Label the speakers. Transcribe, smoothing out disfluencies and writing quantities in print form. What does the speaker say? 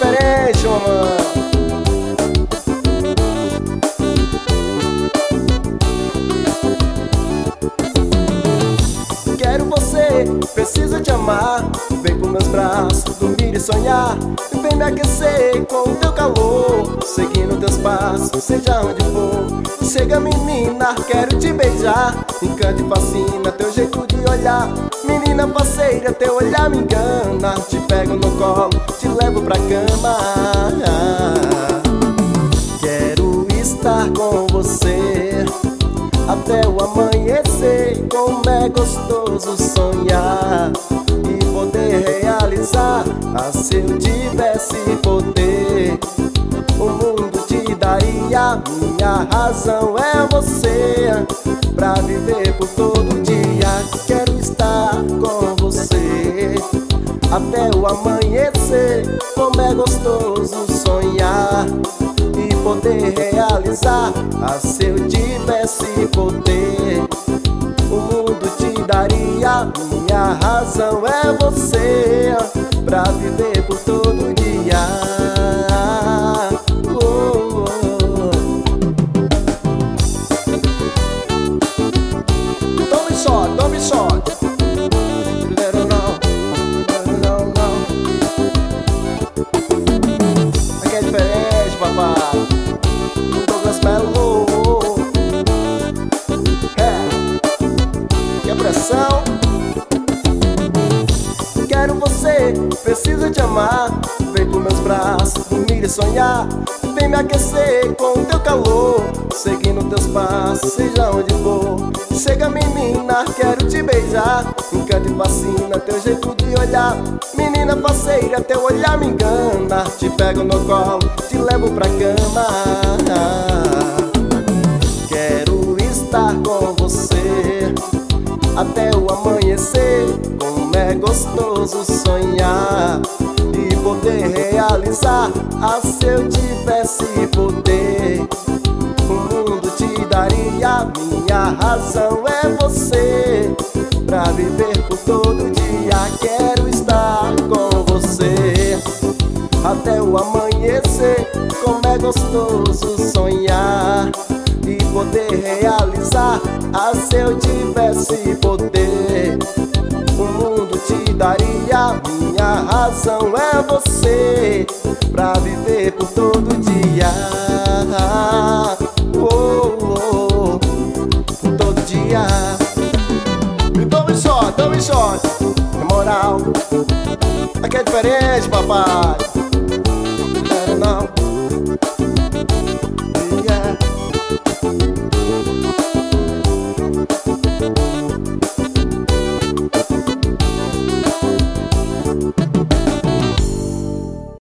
Speaker 1: diferente, mamãe. Quero você, preciso te amar. Vem pros meus braços, dormir e sonhar. Vem me aquecer com o teu calor, seguindo teus passos, seja onde for. Chega menina, quero te beijar. Encanta e fascina teu jeito de olhar. Menina parceira, teu olhar me engana. Te pego no colo, te levo pra cama. Quero estar com você até o amanhecer. Como é gostoso sonhar e poder realizar. Ah, se eu tivesse poder, o mundo te daria. Minha razão é você, pra viver por todo dia. Quero estar com você até o amanhecer. Como é gostoso sonhar e poder realizar. Ah, se eu tivesse poder, o mundo te daria. Minha razão é você, pra viver por todo dia. Oh, oh. Tome shot. Não. Aqui é diferente, papai. Douglas Melo. Que pressão. Quero você, preciso te amar. Vem pros meus braços, dormir e sonhar. Vem me aquecer com o teu calor, seguindo teus passos, seja onde for. Chega menina, quero te beijar. Encanta e fascina teu jeito de olhar. Menina parceira, teu olhar me engana. Te pego no colo, te levo pra cama. Quero estar com você até o amanhecer. Como é gostoso sonhar e poder realizar. Ah, se eu tivesse poder, o mundo te daria. Minha razão é você, pra viver por todo dia. Quero estar com você até o amanhecer. Como é gostoso sonhar e poder realizar. Ah, se eu tivesse poder, o mundo te daria. Minha razão é você, pra viver por todo dia. Oh, oh, por todo dia. E tome shot, é moral. Aqui é diferente, papai.